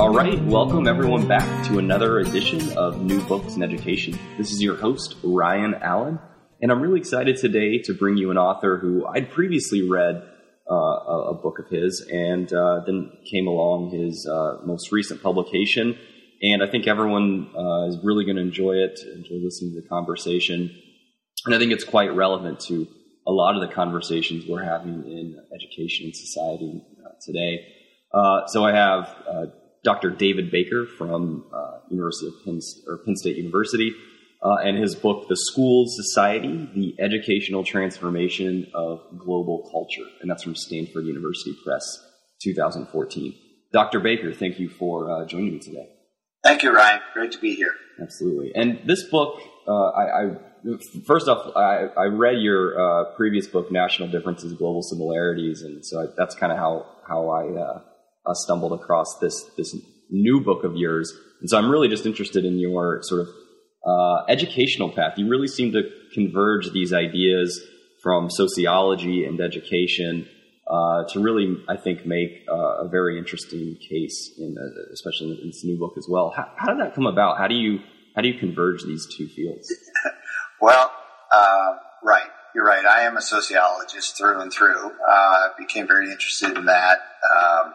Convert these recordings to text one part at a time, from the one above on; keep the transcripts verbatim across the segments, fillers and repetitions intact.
All right, welcome everyone back to another edition of New Books in Education. This is your host, Ryan Allen, and I'm really excited today to bring you an author who I'd previously read uh, a, a book of his, and uh, then came along his uh, most recent publication, and I think everyone uh, is really going to enjoy it, enjoy listening to the conversation, and I think it's quite relevant to a lot of the conversations we're having in education and society uh, today. Uh, so I have uh, Doctor David Baker from uh, University of Penn, or Penn State University, uh, and his book, The School Society, The Educational Transformation of Global Culture, and that's from Stanford University Press, two thousand fourteen. Doctor Baker, thank you for uh, joining me today. Thank you, Ryan. Great to be here. Absolutely. And this book, uh, I, I first off, I, I read your uh, previous book, National Differences, Global Similarities, and so I, that's kind of how how I uh, uh, stumbled across this this new book of yours. And so I'm really just interested in your sort of uh, educational path. You really seem to converge these ideas from sociology and education uh, to really, I think, make uh, a very interesting case, in uh, especially in this new book as well. How, how did that come about? How do you how do you converge these two fields? Well, uh, right. You're right. I am a sociologist through and through. Uh, I became very interested in that. Um,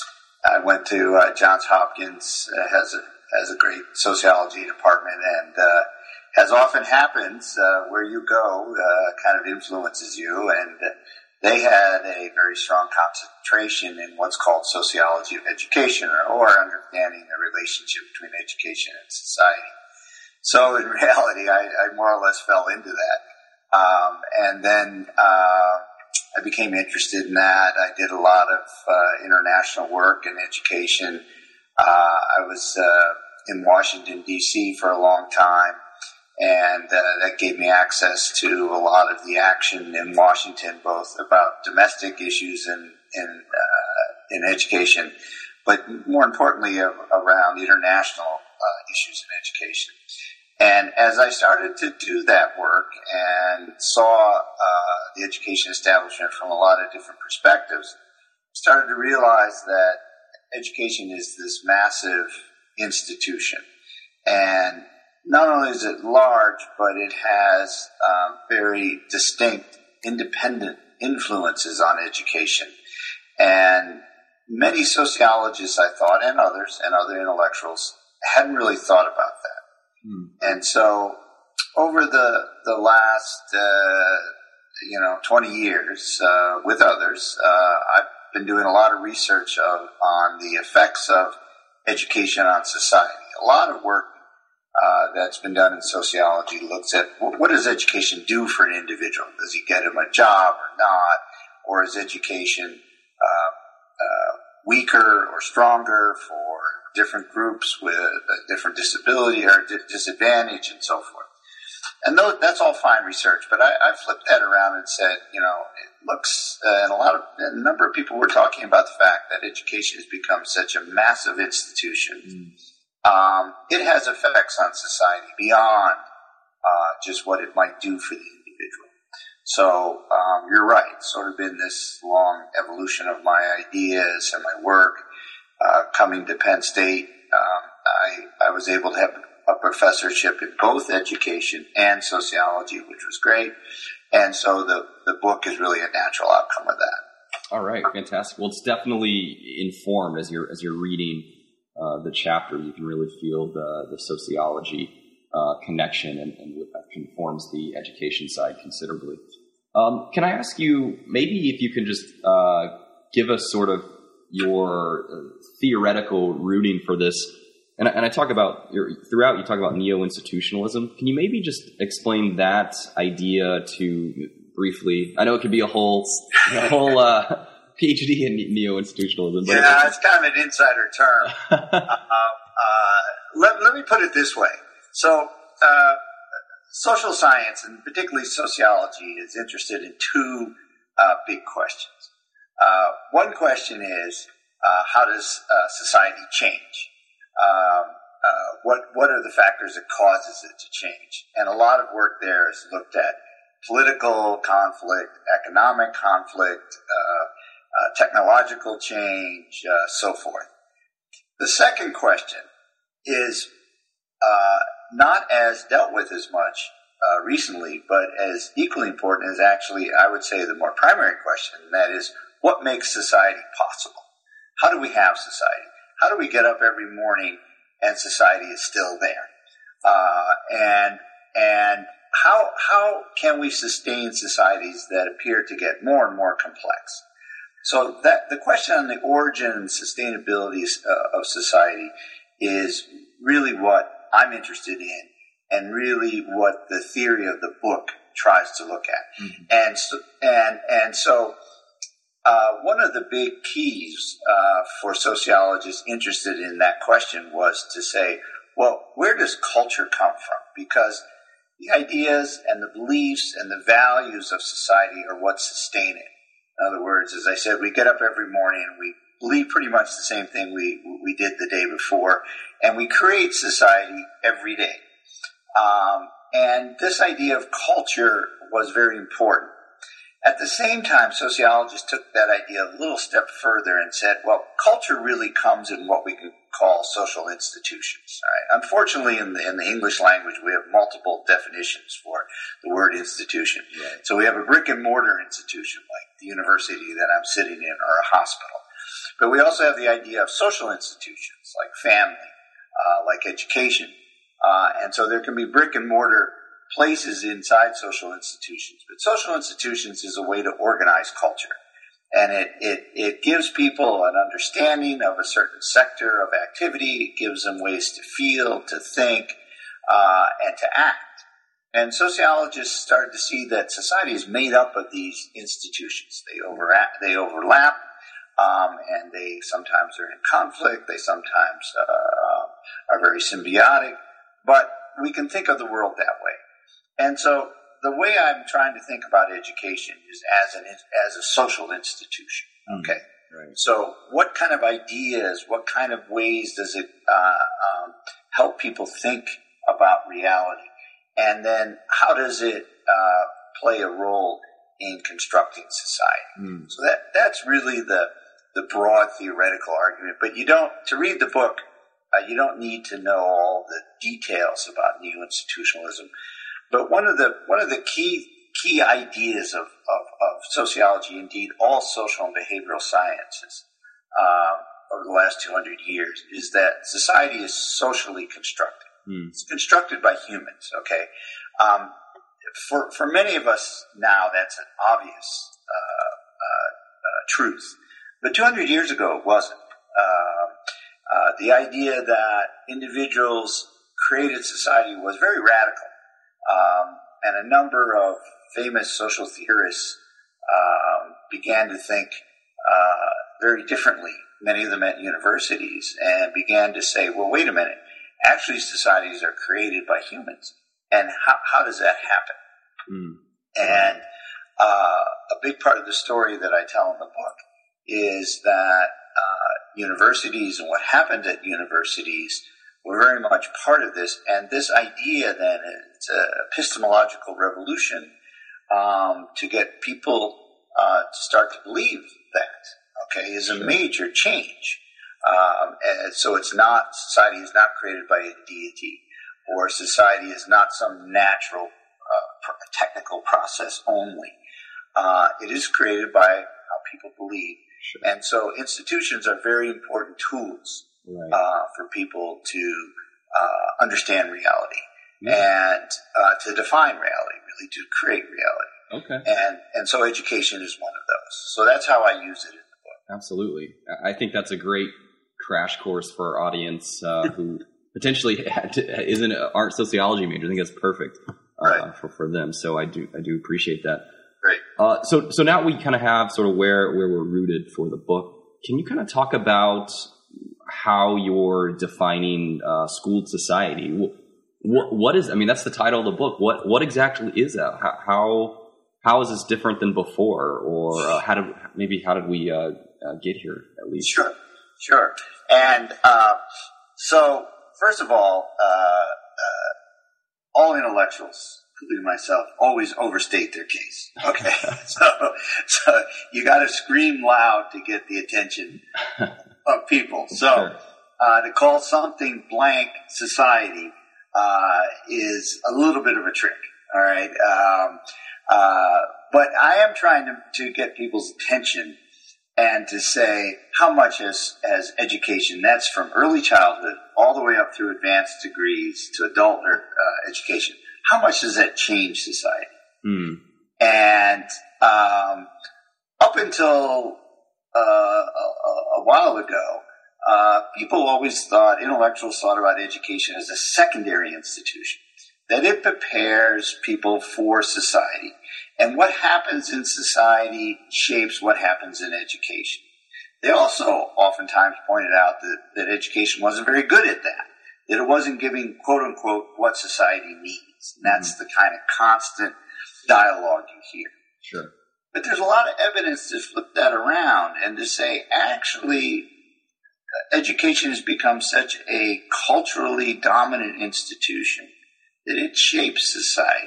I went to uh, Johns Hopkins, uh, has a has a great sociology department, and uh, as often happens, uh, where you go uh, kind of influences you. And uh, they had a very strong concentration in what's called sociology of education, or, or understanding the relationship between education and society. So in reality, I, I more or less fell into that. Um, and then uh, I became interested in that. I did a lot of uh, international work in education. Uh, I was uh, in Washington, D C for a long time, and uh, that gave me access to a lot of the action in Washington, both about domestic issues in, in, uh, in education, but more importantly uh, around international uh, issues in education. And as I started to do that work and saw uh, the education establishment from a lot of different perspectives, I started to realize that education is this massive institution. And not only is it large, but it has um, very distinct, independent influences on education. And many sociologists, I thought, and others, and other intellectuals, hadn't really thought about that. And so, over the the last uh, you know twenty years, uh, with others, uh, I've been doing a lot of research of, on the effects of education on society. A lot of work uh, that's been done in sociology looks at what, what does education do for an individual? Does he get him a job or not? Or is education uh, uh, weaker or stronger for different groups with a different disability or disadvantage and so forth? And those, that's all fine research, but I, I flipped that around and said, you know, it looks, uh, and a lot of, a number of people were talking about the fact that education has become such a massive institution. Mm. Um, it has effects on society beyond uh, just what it might do for the individual. So um, you're right, it's sort of been this long evolution of my ideas and my work. Uh, coming to Penn State, um, I, I was able to have a professorship in both education and sociology, which was great. And so the, the book is really a natural outcome of that. All right, fantastic. Well, it's definitely informed as you're as you're reading uh, the chapter. You can really feel the the sociology uh, connection, and, and that informs the education side considerably. Um, can I ask you, maybe if you can just uh, give us sort of your uh, theoretical rooting for this, and I, and I talk about your, throughout. You talk about neo-institutionalism. Can you maybe just explain that idea to briefly? I know it could be a whole a whole uh, PhD in neo-institutionalism. But yeah, it's kind of an insider term. uh, uh, let, let me put it this way. So, uh, social science, and particularly sociology, is interested in two uh, big questions. Uh, one question is, uh, how does uh, society change? Um, uh, what what are the factors that causes it to change? And a lot of work there is looked at political conflict, economic conflict, uh, uh, technological change, uh, so forth. The second question is uh, not as dealt with as much uh, recently, but as equally important is actually, I would say, the more primary question, and that is, what makes society possible? How do we have society? How do we get up every morning and society is still there? Uh, and and how how can we sustain societies that appear to get more and more complex? So that the question on the origin and sustainability uh, of society is really what I'm interested in, and really what the theory of the book tries to look at. Mm-hmm. And so, and and so uh, one of the big keys uh, for sociologists interested in that question was to say, well, where does culture come from? Because the ideas and the beliefs and the values of society are what sustain it. In other words, as I said, we get up every morning and we believe pretty much the same thing we we did the day before, and we create society every day. Um, and this idea of culture was very important. At the same time, sociologists took that idea a little step further and said, well, culture really comes in what we could call social institutions. Right? Unfortunately, in the, in the English language, we have multiple definitions for the word institution. Right. So we have a brick and mortar institution, like the university that I'm sitting in, or a hospital. But we also have the idea of social institutions, like family, uh, like education. Uh, and so there can be brick and mortar places inside social institutions. But social institutions is a way to organize culture. And it, it, it gives people an understanding of a certain sector of activity. It gives them ways to feel, to think, uh, and to act. And sociologists started to see that society is made up of these institutions. They overlap, they overlap, um, and they sometimes are in conflict. They sometimes uh, are very symbiotic. But we can think of the world that way. And so the way I'm trying to think about education is as an as a social institution. Okay, mm, right. So what kind of ideas, what kind of ways does it uh, um, help people think about reality, and then how does it uh, play a role in constructing society? Mm. So that that's really the the broad theoretical argument. But you don't to read the book, uh, you don't need to know all the details about neo-institutionalism. But one of the one of the key key ideas of, of, of sociology, indeed all social and behavioral sciences um, over the last two hundred years, is that society is socially constructed. Mm. It's constructed by humans. Okay, um, for for many of us now, that's an obvious uh, uh, uh, truth. But two hundred years ago, it wasn't. Uh, uh, the idea that individuals created society was very radical. Um, and a number of famous social theorists um, began to think uh, very differently, many of them at universities, and began to say, well, wait a minute, actually societies are created by humans, and how, how does that happen? Mm. And uh, a big part of the story that I tell in the book is that uh, universities and what happened at universities were very much part of this, and this idea then, it's an epistemological revolution um, to get people uh, to start to believe that, okay, is a major change. Um, and so it's not, society is not created by a deity, or society is not some natural uh, technical process only. Uh, it is created by how people believe. Sure. And so institutions are very important tools. Right. Uh, for people to uh, understand reality, yeah. and uh, to define reality, really to create reality. Okay. And and so education is one of those. So that's how I use it in the book. Absolutely. I think that's a great crash course for our audience uh, who potentially isn't aren't sociology majors. I think that's perfect uh, right. for for them. So I do I do appreciate that. Great. Uh, so so now we kind of have sort of where where we're rooted for the book. Can you kind of talk about how you're defining uh, schooled society? What, what is? I mean, that's the title of the book. What what exactly is that? How how, how is this different than before, or uh, how did maybe how did we uh, uh, get here at least? Sure, sure. And uh, so, first of all, uh, uh, all intellectuals, including myself, always overstate their case. Okay, so so you got to scream loud to get the attention of people. So, sure. uh, to call something blank society uh, is a little bit of a trick. All right. Um, uh, but I am trying to, to get people's attention and to say how much has, has education, that's from early childhood all the way up through advanced degrees to adult uh, education, how much does that change society? Mm. And um, up until uh, a, a while ago, uh, people always thought, intellectuals thought about education as a secondary institution, that it prepares people for society. And what happens in society shapes what happens in education. They also oftentimes pointed out that, that education wasn't very good at that, that it wasn't giving, quote unquote, what society needs. And that's mm-hmm. the kind of constant dialogue you hear. Sure. But there's a lot of evidence to flip that around and to say, actually, education has become such a culturally dominant institution that it shapes society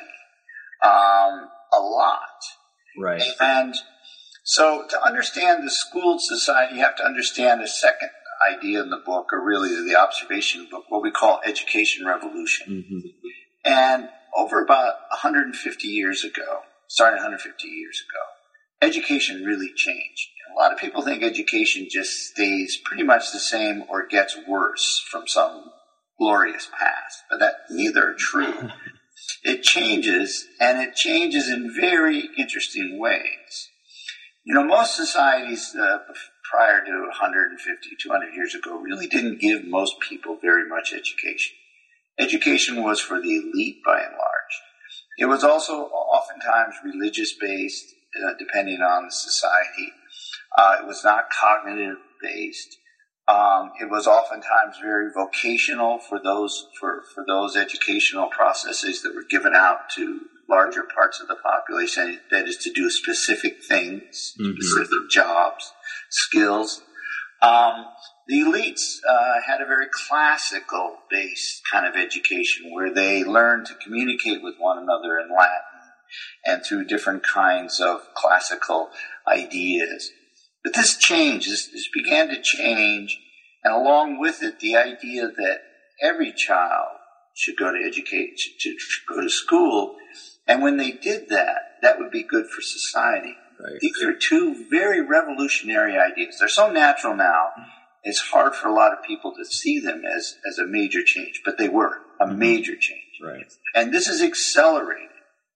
um, a lot. Right. And so to understand the schooled society, you have to understand the second idea in the book, or really the observation book, what we call education revolution. Mm-hmm. And over about one hundred fifty years ago, starting one hundred fifty years ago, education really changed. A lot of people think education just stays pretty much the same or gets worse from some glorious past, but that neither are true. It changes, and it changes in very interesting ways. You know, most societies uh, prior to one hundred fifty, two hundred years ago really didn't give most people very much education. Education was for the elite by and large. It was also oftentimes religious-based, uh, depending on the society. Uh, it was not cognitive-based. Um, it was oftentimes very vocational for those for, for those educational processes that were given out to larger parts of the population. That is, to do specific things, mm-hmm. specific jobs, skills. Um, the elites uh, had a very classical-based kind of education where they learned to communicate with one another in Latin and through different kinds of classical ideas. But this changed, this, this began to change, and along with it, the idea that every child should go to educate, to, to go to school, and when they did that, that would be good for society. Right. These are two very revolutionary ideas. They're so natural now, it's hard for a lot of people to see them as, as a major change, but they were a mm-hmm. major change. Right. And this is accelerated.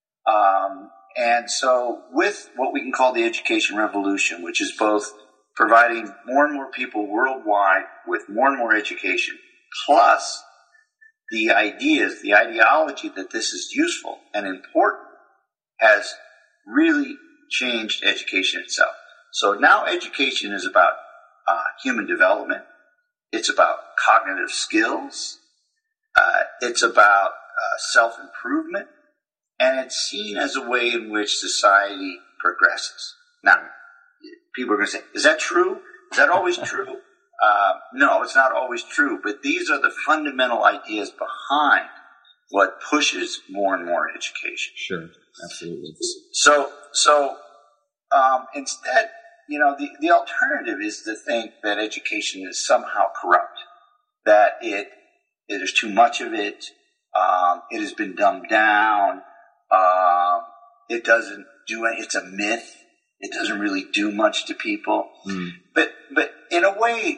Um, and so with what we can call the education revolution, which is both providing more and more people worldwide with more and more education, plus the ideas, the ideology that this is useful and important, has really changed education itself. So now education is about uh, human development. It's about cognitive skills. Uh, it's about uh, self-improvement. And it's seen as a way in which society progresses. Now, people are going to say, is that true? Is that always true? Uh, no, it's not always true. But these are the fundamental ideas behind what pushes more and more education. Sure, absolutely. So, so um, instead, you know, the, the alternative is to think that education is somehow corrupt, that it there's too much of it, um, it has been dumbed down, um, it doesn't do any, it's a myth, it doesn't really do much to people. Mm. But but in a way,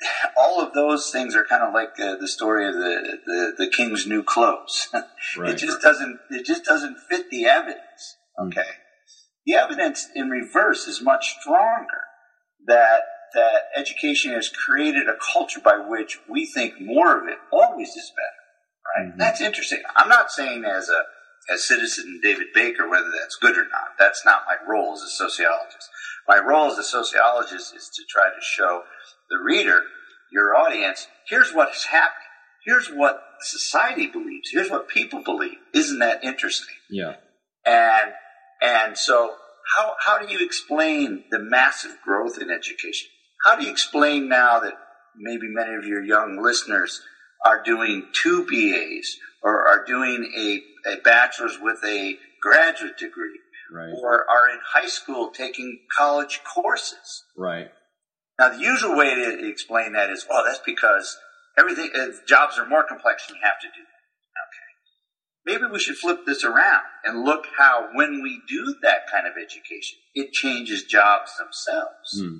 all of those things are kind of like uh, the story of the, the, the king's new clothes. Right. It just doesn't it just doesn't fit the evidence. Okay, mm. The evidence in reverse is much stronger. That that education has created a culture by which we think more of it always is better. Right? Mm-hmm. That's interesting. I'm not saying as a as citizen David Baker whether that's good or not. That's not my role as a sociologist. My role as a sociologist is to try to show the reader, your audience, here's what's happening. Here's what society believes. Here's what people believe. Isn't that interesting? Yeah. And and so how how do you explain the massive growth in education? How do you explain now that maybe many of your young listeners are doing two B As or are doing a, a bachelor's with a graduate degree, right, or are in high school taking college courses? Right. Now, the usual way to explain that is, oh, that's because everything uh, jobs are more complex and you have to do that. Okay. Maybe we should flip this around and look how when we do that kind of education, it changes jobs themselves. Hmm.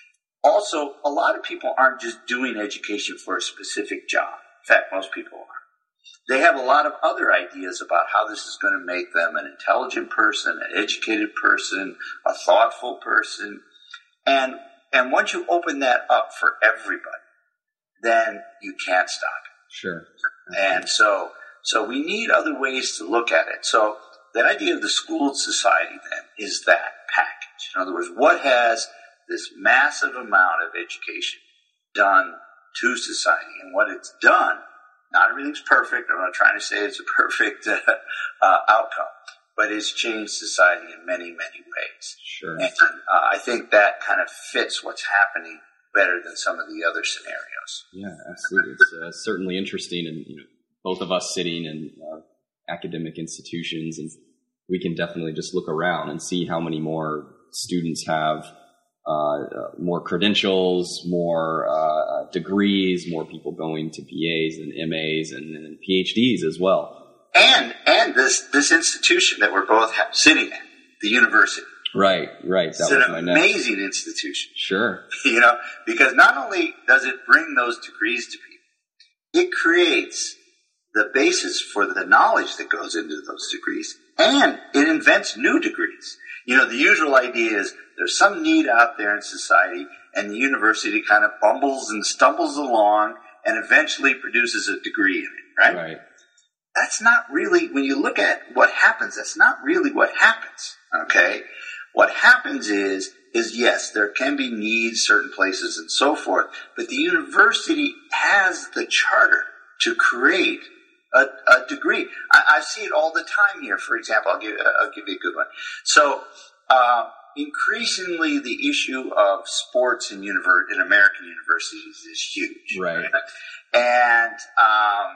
Also, a lot of people aren't just doing education for a specific job. In fact, most people are. They have a lot of other ideas about how this is going to make them an intelligent person, an educated person, a thoughtful person. And and once you open that up for everybody, then you can't stop it. Sure. And so so we need other ways to look at it. So the idea of the schooled society then is that package. In other words, what has this massive amount of education done to society? And what it's done, not everything's perfect. I'm not trying to say it's a perfect uh, uh, outcome, but it's changed society in many, many ways. Sure. And uh, I think that kind of fits what's happening better than some of the other scenarios. Yeah, absolutely. It's uh, certainly interesting, and you know, both of us sitting in uh, academic institutions, and we can definitely just look around and see how many more students have uh, uh, more credentials, more uh, degrees, more people going to B As and M As and, and P H Ds as well. And and this this institution that we're both ha- sitting in, the university. Right, right. That it's was an my amazing next. institution. Sure. You know, because not only does it bring those degrees to people, it creates the basis for the knowledge that goes into those degrees, and it invents new degrees. You know, the usual idea is there's some need out there in society, and the university kind of bumbles and stumbles along and eventually produces a degree in it, right? Right. That's not really, when you look at what happens, that's not really what happens, okay? What happens is, is yes, there can be needs, certain places and so forth, but the university has the charter to create a, a degree. I, I see it all the time here. For example, I'll give, I'll give you a good one. So, uh, increasingly the issue of sports in, univer- in American universities is huge. Right. right? And, um,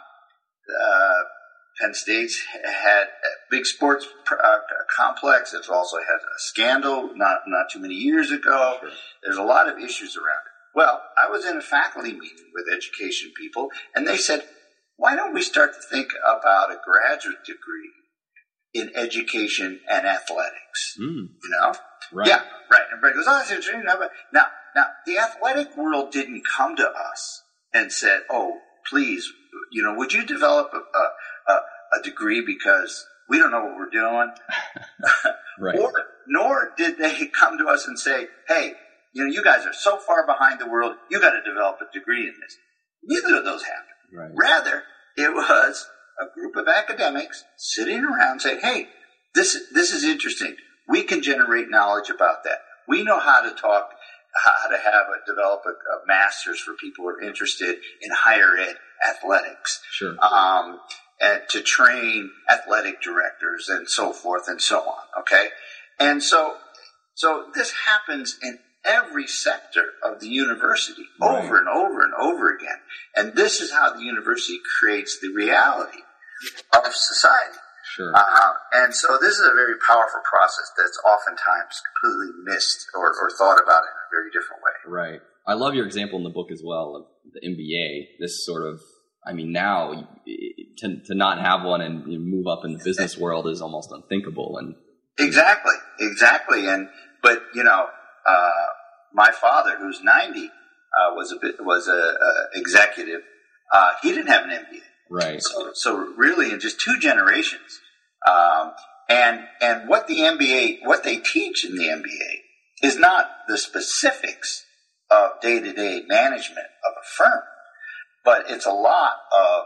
uh, Penn State's had a big sports uh, complex. It's also had a scandal not not too many years ago. Sure. There's a lot of issues around it. Well, I was in a faculty meeting with education people, and they said, why don't we start to think about a graduate degree in education and athletics? Mm. You know? Right. Yeah, right. And everybody goes, oh, that's interesting. Now, now, the athletic world didn't come to us and said, oh, please, you know, would you develop a, a A, a degree because we don't know what we're doing. Right. Or, nor did they come to us and say, hey, you know, you guys are so far behind the world, you got to develop a degree in this. Neither of those happened. Right. Rather, it was a group of academics sitting around saying, hey, this, this is interesting. We can generate knowledge about that. We know how to talk, how to have a, develop a, a master's for people who are interested in higher ed athletics. Sure. Um, and to train athletic directors and so forth and so on, okay? And so so this happens in every sector of the university Right. over and over and over again. And this is how the university creates the reality of society. Sure. Uh, and so this is a very powerful process that's oftentimes completely missed or, or thought about in a very different way. Right. I love your example in the book as well of the M B A, this sort of, I mean, now to to not have one and you move up in the business world is almost unthinkable. And exactly, exactly. And but you know, uh, my father, who's ninety, uh, was a bit was a, a executive. Uh, he didn't have an M B A, right. So, so really, in just two generations, um, and and what the M B A, what they teach in the M B A, is not the specifics of day to day management of a firm. But it's a lot of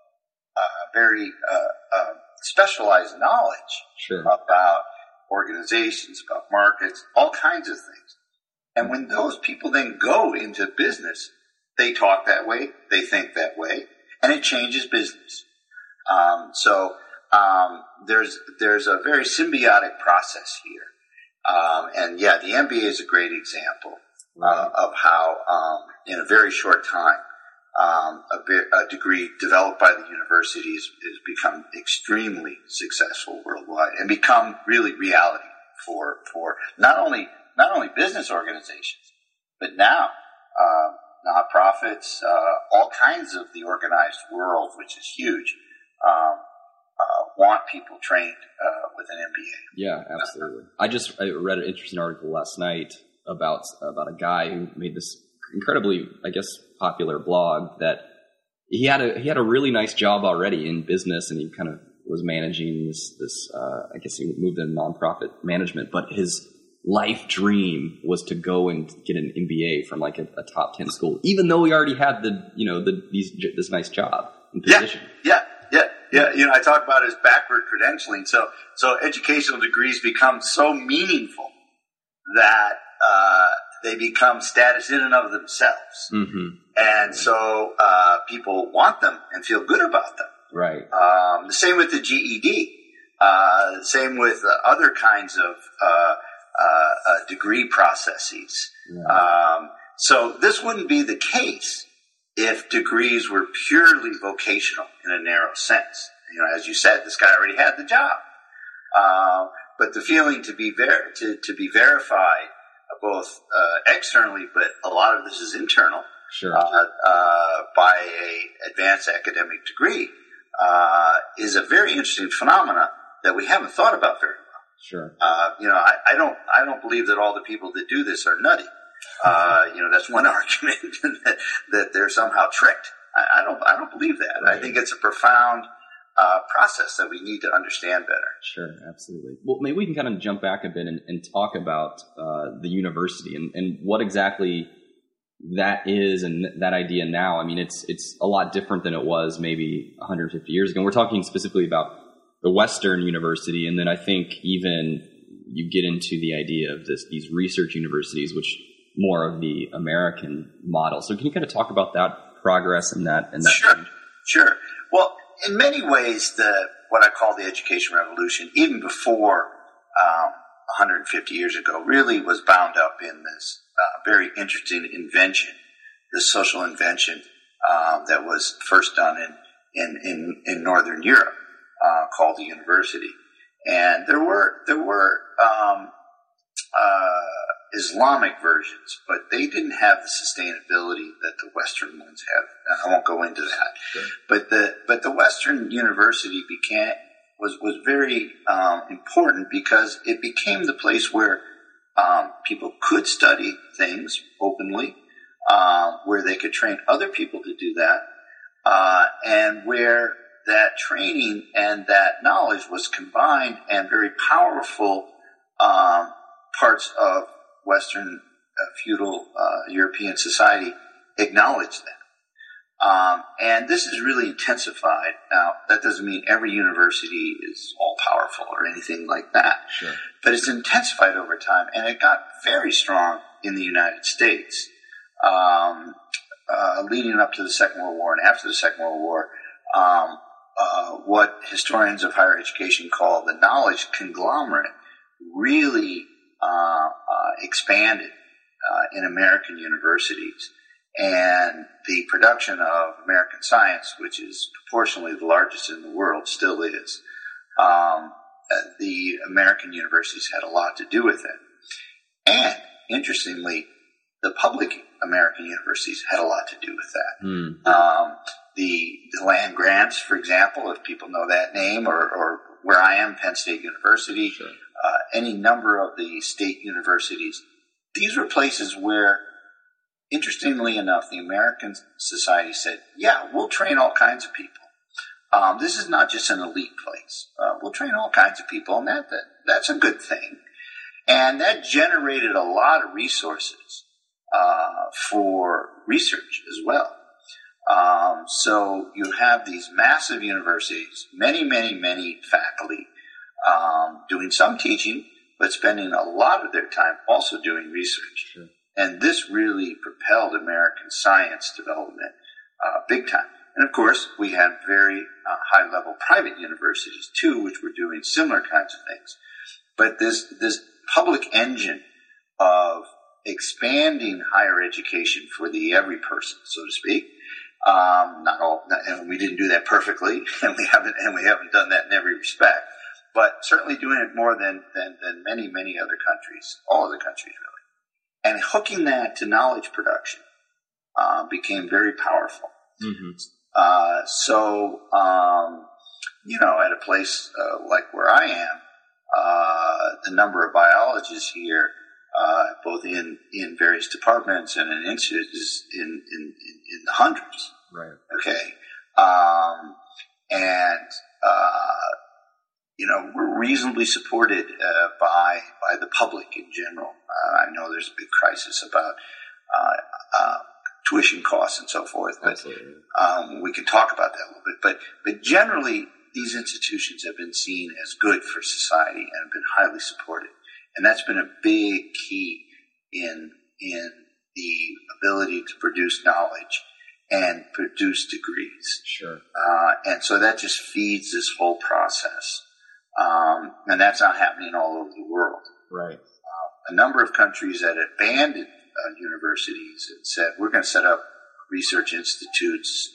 uh, very uh, uh, specialized knowledge Sure. about organizations, about markets, all kinds of things. And when those people then go into business, they talk that way, they think that way, and it changes business. Um, so um, there's there's a very symbiotic process here. Um, and yeah, the M B A is a great example uh, of how um, in a very short time, Um, a, bit, a degree developed by the university has, has become extremely successful worldwide and become really reality for for not only not only business organizations, but now uh, nonprofits, uh, all kinds of the organized world, which is huge, um, uh, want people trained uh, with an M B A. Yeah, absolutely. I just I read an interesting article last night about about a guy who made this incredibly, I guess, popular blog that he had a he had a really nice job already in business, and he kind of was managing this this uh, I guess he moved into nonprofit management, but his life dream was to go and get an M B A from like a, a top ten school, even though he already had the you know the these this nice job and position. Yeah, yeah, yeah. Yeah, you know, I talk about it as backward credentialing. So, so educational degrees become so meaningful that uh, they become status in and of themselves, mm-hmm. and so uh, people want them and feel good about them. Right. Um, the same with the G E D. Uh, same with uh, other kinds of uh, uh, uh, degree processes. Yeah. Um, so this wouldn't be the case if degrees were purely vocational in a narrow sense. You know, as you said, this guy already had the job. Uh, but the feeling to be ver- to, to be verified both uh, externally, but a lot of this is internal, sure. uh, uh, by a advanced academic degree, uh, is a very interesting phenomena that we haven't thought about very well. Sure. Uh, you know, I, I don't I don't believe that all the people that do this are nutty. Uh, you know, that's one argument that, that they're somehow tricked. I, I don't, I don't believe that. Right. I think it's a profound uh, process that we need to understand better. Sure, absolutely. Well, maybe we can kind of jump back a bit and, and talk about uh, the university and, and what exactly that is and that idea now. I mean, it's it's a lot different than it was maybe one hundred fifty years ago. We're talking specifically about the Western university, and then I think even you get into the idea of this these research universities, which more of the American model. So can you kind of talk about that progress and that? And that sure, change? Sure. Well, in many ways, the what I call the education revolution, even before um, one hundred fifty years ago, really was bound up in this uh, very interesting invention, this social invention um, that was first done in in in, in Northern Europe, uh, called the university. And there were there were um, uh, Islamic versions, but they didn't have the sustainability that the Western ones have. And I won't go into that. Sure. But the but the Western university became was was very um, important because it became the place where um, people could study things openly, uh, where they could train other people to do that, uh, and where that training and that knowledge was combined, and very powerful um, parts of Western uh, feudal uh, European society acknowledged that. Um, and this is really intensified. Now, that doesn't mean every university is all powerful or anything like that. Sure. But it's intensified over time, and it got very strong in the United States, um, uh, leading up to the Second World War and after the Second World War. Um, uh, what historians of higher education call the knowledge conglomerate really uh, uh, expanded uh, in American universities. And the production of American science, which is proportionally the largest in the world, still is. Um, the American universities had a lot to do with it. And, interestingly, the public American universities had a lot to do with that. Mm. Um, the, the land grants, for example, if people know that name, or, or where I am, Penn State University, sure. uh, any number of the state universities, these were places where, interestingly enough, the American society said, yeah, we'll train all kinds of people. Um, this is not just an elite place. Uh, we'll train all kinds of people, and that, that that's a good thing. And that generated a lot of resources uh, for research as well. Um, so you have these massive universities, many, many, many faculty um, doing some teaching, but spending a lot of their time also doing research. Sure. And this really propelled American science development uh, big time. And of course, we had very uh, high-level private universities too, which were doing similar kinds of things. But this this public engine of expanding higher education for the every person, so to speak, um, not all, and we didn't do that perfectly, and we haven't, and we haven't done that in every respect. But certainly doing it more than than, than many, many other countries, all other countries really. And hooking that to knowledge production uh, became very powerful. Mm-hmm. Uh, so, um, you know, at a place uh, like where I am, uh, the number of biologists here, uh, both in, in various departments and in institutes, is in, in, in the hundreds. Right. Okay. Um, and, uh, you know, we're reasonably supported uh, by by the public in general. Uh, I know there's a big crisis about uh, uh, tuition costs and so forth, but um, we can talk about that a little bit. But but generally, these institutions have been seen as good for society and have been highly supported, and that's been a big key in in the ability to produce knowledge and produce degrees. Sure. Uh, and so that just feeds this whole process. Um, and that's not happening all over the world. Right. Uh, a number of countries that abandoned uh, universities and said, we're going to set up research institutes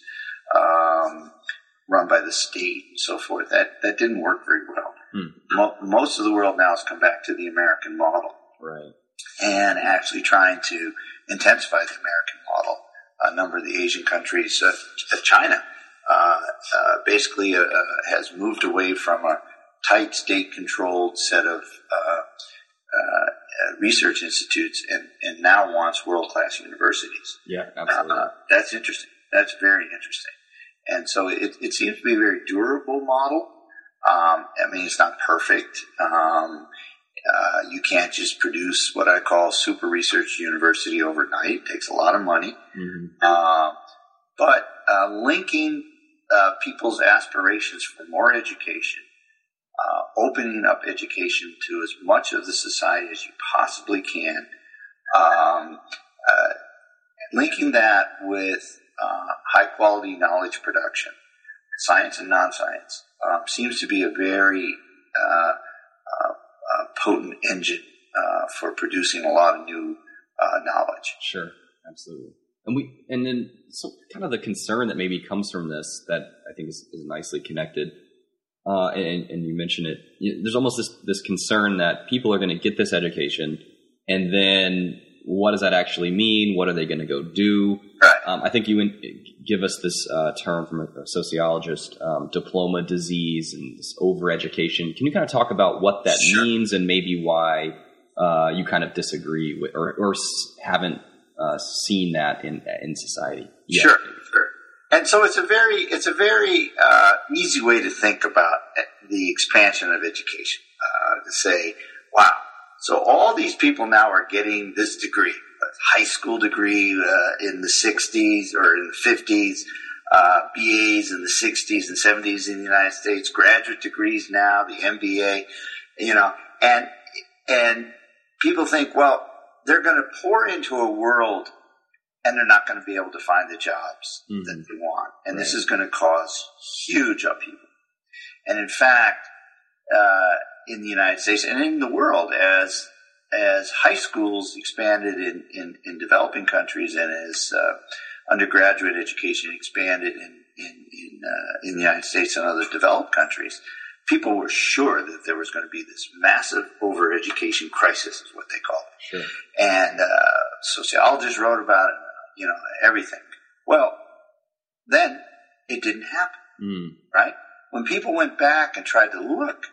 um, run by the state and so forth. That, that didn't work very well. Hmm. Mo- most of the world now has come back to the American model. Right. And actually trying to intensify the American model. A number of the Asian countries, uh, China, uh, uh, basically uh, has moved away from a tight state-controlled set of uh, uh, research institutes and, and now wants world-class universities. Yeah, absolutely. Uh, that's interesting. That's very interesting. And so it, it seems to be a very durable model. Um, I mean, it's not perfect. Um, uh, you can't just produce what I call super research university overnight. It takes a lot of money. Mm-hmm. Uh, but uh, linking uh, people's aspirations for more education, uh, opening up education to as much of the society as you possibly can, um, uh, linking that with uh, high-quality knowledge production, science and non-science, um, seems to be a very uh, uh, uh, potent engine uh, for producing a lot of new uh, knowledge. Sure, absolutely. And we, and then so kind of the concern that maybe comes from this that I think is, is nicely connected, uh, and, and you mentioned it. There's almost this this concern that people are going to get this education, and then what does that actually mean? What are they going to go do? Right. Um, I think you in, give us this uh, term from a, a sociologist, um, diploma disease and this overeducation. Can you kind of talk about what that Sure. means and maybe why uh, you kind of disagree with or, or haven't uh, seen that in in society yet? Sure, sure. And so it's a very it's a very uh, easy way to think about the expansion of education. Uh, to say, wow. So all these people now are getting this degree, a high school degree uh, in the sixties or in the fifties, uh, B As in the sixties and seventies in the United States, graduate degrees now, the M B A, you know, and and people think, well, they're going to pour into a world and they're not going to be able to find the jobs mm-hmm. that they want. And right. This is going to cause huge upheaval. And in fact, uh, in the United States and in the world, as as high schools expanded in, in, in developing countries and as uh, undergraduate education expanded in in in, uh, in the United States and other developed countries, people were sure that there was going to be this massive overeducation crisis, is what they call it. Sure. And uh, sociologists wrote about it, you know, everything. Well, then it didn't happen, mm. right? When people went back and tried to look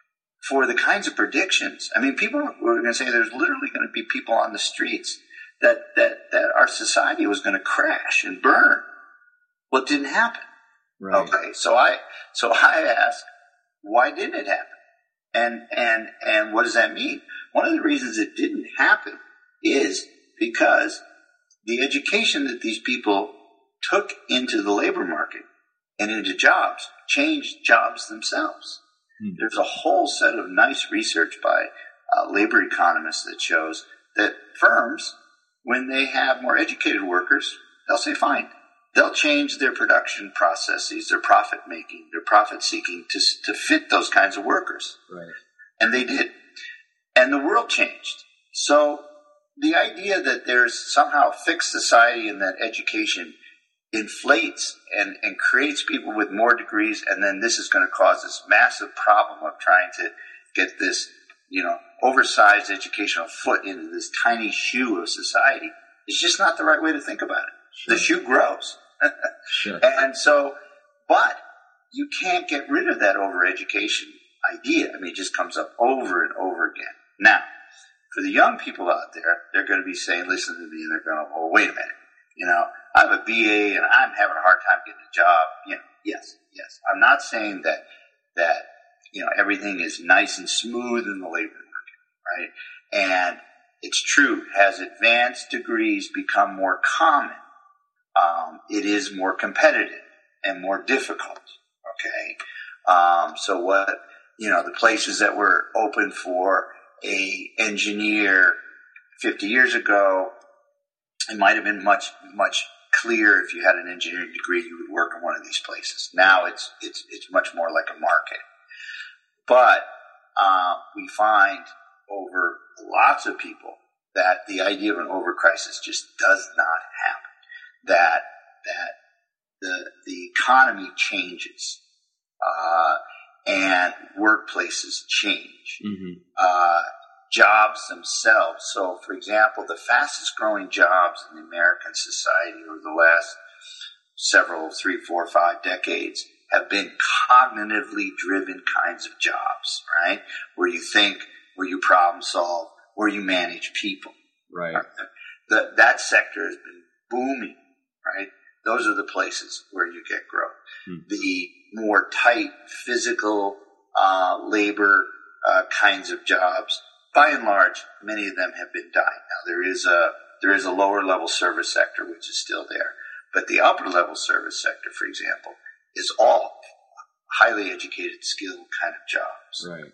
for the kinds of predictions. I mean, people were going to say there's literally going to be people on the streets that, that, that our society was going to crash and burn. Well, it didn't happen. Right. Okay. So I, so I asked, why didn't it happen? And, and, and what does that mean? One of the reasons it didn't happen is because the education that these people took into the labor market and into jobs changed jobs themselves. There's a whole set of nice research by uh, labor economists that shows that firms, when they have more educated workers, they'll say, fine. They'll change their production processes, their profit making, their profit seeking to, to fit those kinds of workers. Right. And they did. And the world changed. So the idea that there's somehow a fixed society and that education inflates and, and creates people with more degrees, and then this is going to cause this massive problem of trying to get this, you know, oversized educational foot into this tiny shoe of society. It's just not the right way to think about it. Sure. The shoe grows. Sure. And so, but you can't get rid of that overeducation idea. I mean, it just comes up over and over again. Now, for the young people out there, they're going to be saying, listen to me, and they're going, oh, wait a minute. You know, I have a B A and I'm having a hard time getting a job. You know, yes, yes. I'm not saying that, that, you know, everything is nice and smooth in the labor market, right? And it's true, as advanced degrees become more common, um, it is more competitive and more difficult, okay? Um, so what, you know, the places that were open for a engineer fifty years ago, it might have been much, much clearer if you had an engineering degree, you would work in one of these places. Now it's, it's, it's much more like a market. But, uh, we find over lots of people that the idea of an overcrisis just does not happen. That that the the economy changes, uh, and workplaces change. Mm-hmm. Uh, jobs themselves. So, for example, the fastest growing jobs in the American society over the last several, three, four, five decades have been cognitively driven kinds of jobs, right? Where you think, where you problem solve, where you manage people. Right. The, that sector has been booming, right? Those are the places where you get growth. Hmm. The more tight physical uh, labor uh, kinds of jobs, by and large, many of them have been dying. Now there is a there is a lower level service sector which is still there, but the upper level service sector, for example, is all highly educated, skilled kind of jobs. Right.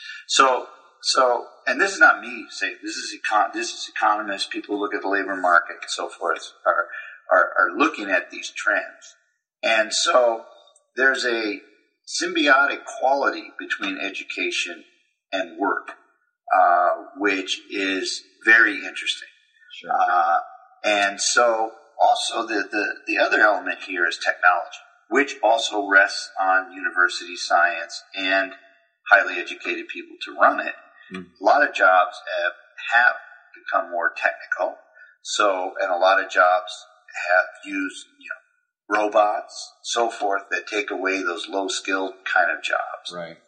So. So, and this is not me saying, this is econ- this is economists, people who look at the labor market and so forth are, are, are looking at these trends. And so there's a symbiotic quality between education and work, uh, which is very interesting. Sure. Uh, and so also the, the, the other element here is technology, which also rests on university science and highly educated people to run it. Mm. A lot of jobs have, have become more technical. So, and a lot of jobs have used, you know, robots, so forth, that take away those low skilled kind of jobs. Right.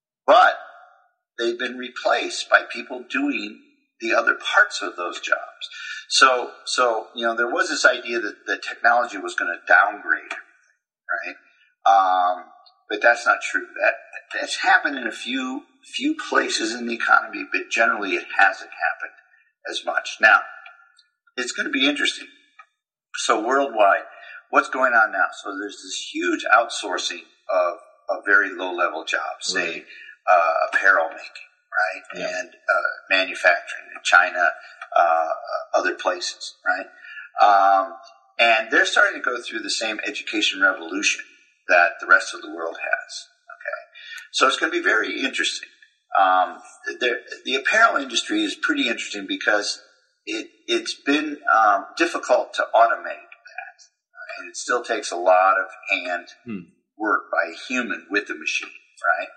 But they've been replaced by people doing the other parts of those jobs. So, so, you know, there was this idea that the technology was going to downgrade everything, right? Um, but that's not true. That, that's happened in a few, few places in the economy, but generally it hasn't happened as much. Now, it's going to be interesting. So worldwide, what's going on now? So there's this huge outsourcing of, of very low-level jobs, right. say uh, apparel making, right, yeah. and uh, manufacturing in China, uh, other places, right? Um, and they're starting to go through the same education revolution that the rest of the world has. Okay, so it's going to be very interesting. Um, the, the apparel industry is pretty interesting because it, it's been um, difficult to automate that. And it still takes a lot of hand hmm. work by a human with the machine, right?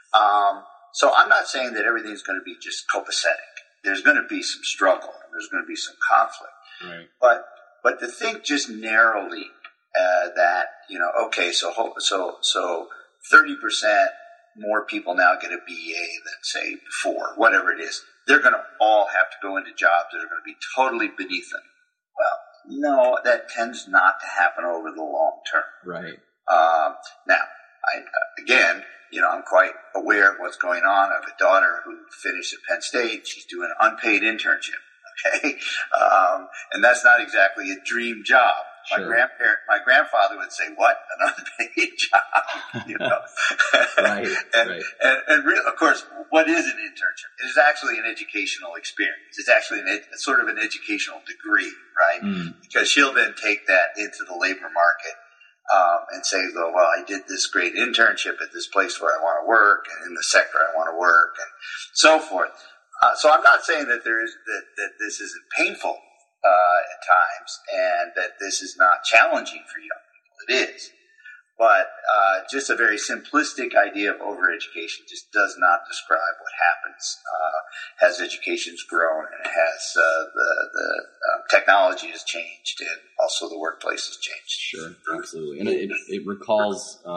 Um, so I'm not saying that everything's going to be just copacetic. There's going to be some struggle and there's going to be some conflict. Right. But but to think just narrowly uh, that, you know, okay, so so so thirty percent more people now get a B A than, say, before, whatever it is. They're going to all have to go into jobs that are going to be totally beneath them. Well, no, that tends not to happen over the long term. Right. Um, now, I, again, you know, I'm quite aware of what's going on. I have a daughter who finished at Penn State. She's doing an unpaid internship. Okay. Um, and that's not exactly a dream job. My sure. grandparent, my grandfather would say, "What, an unpaid job?" You know, right, and, right. and and re- of course, what is an internship? It is actually an educational experience. It's actually an ed- sort of an educational degree, right? Mm. Because she'll then take that into the labor market um, and say, "Well, well, I did this great internship at this place where I want to work, and in the sector I want to work, and so forth." Uh, so I'm not saying that there is that, that this isn't painful. Uh, at times, and that this is not challenging for young people. It is. but uh, just a very simplistic idea of overeducation just does not describe what happens uh, as education's grown and has uh, the, the uh, technology has changed and also the workplace has changed. Sure, absolutely. And it, it recalls uh,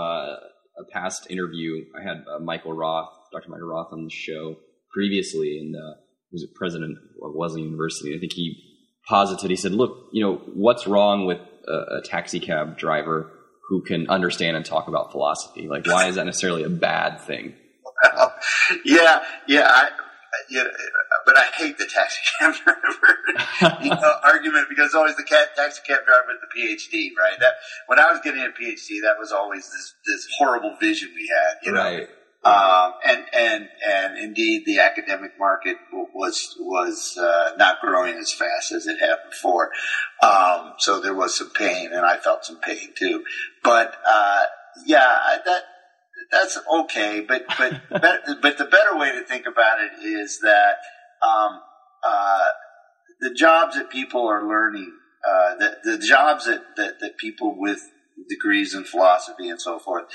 a past interview. I had uh, Michael Roth, Doctor Michael Roth on the show previously, and uh, he was a president of Wellesley University. I think he posited, he said, look, you know, what's wrong with a, a taxi cab driver who can understand and talk about philosophy? Like, why is that necessarily a bad thing? Well, yeah, yeah, I, yeah, but I hate the taxi cab driver you know, argument because it's always the cat, taxi cab driver with the PhD, right? That when I was getting a PhD, that was always this this horrible vision we had, you know. Right. Um, and and and indeed, the academic market was was uh, not growing as fast as it had before. Um, so there was some pain, and I felt some pain too. But uh, yeah, that that's okay. But but but the better way to think about it is that um, uh, the jobs that people are learning, uh, the the jobs that, that that people with degrees in philosophy and so forth.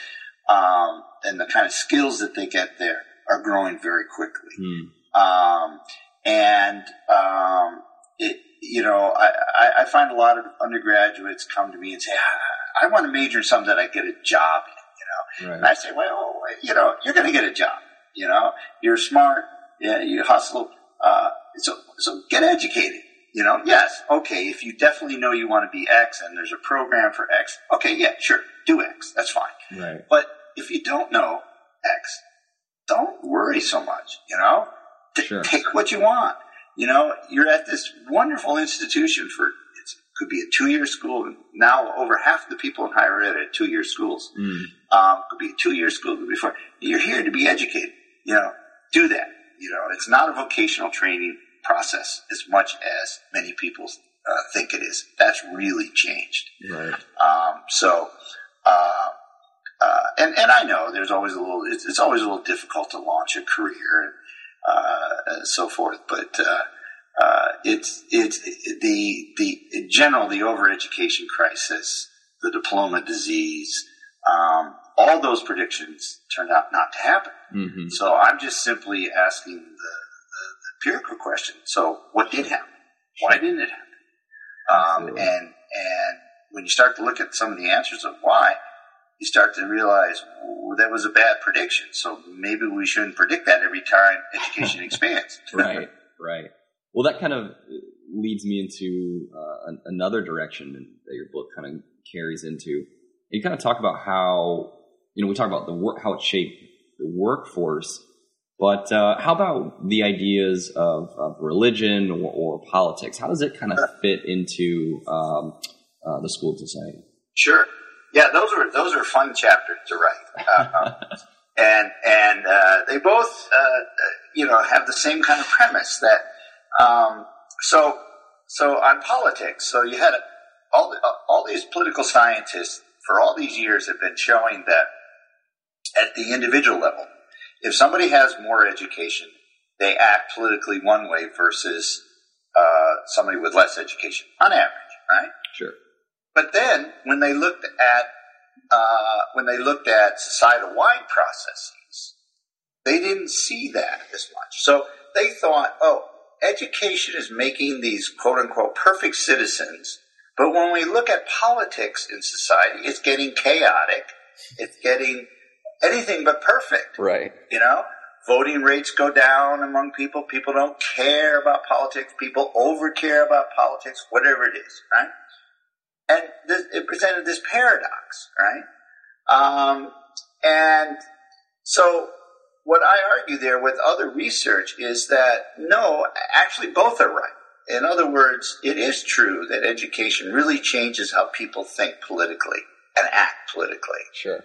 Um, and the kind of skills that they get there are growing very quickly. Mm. Um, and, um, it, you know, I, I, I find a lot of undergraduates come to me and say, I, I want to major in something that I get a job in, you know. Right. And I say, well, you know, you're going to get a job, you know. You're smart, yeah, you hustle, uh, so, so get educated. You know, yes, okay, if you definitely know you want to be X and there's a program for X, okay, yeah, sure, do X, that's fine. Right. But if you don't know X, don't worry so much, you know? T- sure. Take what you want. You know, you're at this wonderful institution for, it could be a two-year school. Now over half the people in higher ed are at two-year schools. Mm. Um, could be a two-year school, could be four. You're here to be educated, you know, do that. You know, it's not a vocational training process as much as many people uh, think it is. That's really changed. Right. Um, so, uh, uh, and and I know there's always a little. It's, it's always a little difficult to launch a career and, uh, and so forth. But uh, uh, it's it's it, the the in general the overeducation crisis, the diploma disease. Um, all those predictions turned out not to happen. Mm-hmm. So I'm just simply asking the empirical question. So what did happen? Why didn't it happen? Um, and and when you start to look at some of the answers of why, you start to realize well, that was a bad prediction. So maybe we shouldn't predict that every time education expands. Right, right. Well, that kind of leads me into uh, an, another direction that your book kind of carries into. You kind of talk about how, you know, we talk about the work, how it shaped the workforce. But uh, how about the ideas of, of religion or, or politics? How does it kind of fit into um, uh, the school society? Sure. Yeah, those are those are fun chapters to write, uh, and and uh, they both uh, you know have the same kind of premise that um, so so on politics. So you had all the, all these political scientists for all these years have been showing that at the individual level, if somebody has more education, they act politically one way versus uh, somebody with less education, on average, right? Sure. But then, when they looked at uh, when they looked at societal-wide processes, they didn't see that as much. So they thought, oh, education is making these quote-unquote perfect citizens. But when we look at politics in society, it's getting chaotic. It's getting anything but perfect. Right. You know, voting rates go down among people. People don't care about politics. People over care about politics, whatever it is, right? And this, it presented this paradox, right? Um, and so what I argue there with other research is that, no, actually both are right. In other words, it is true that education really changes how people think politically and act politically. Sure.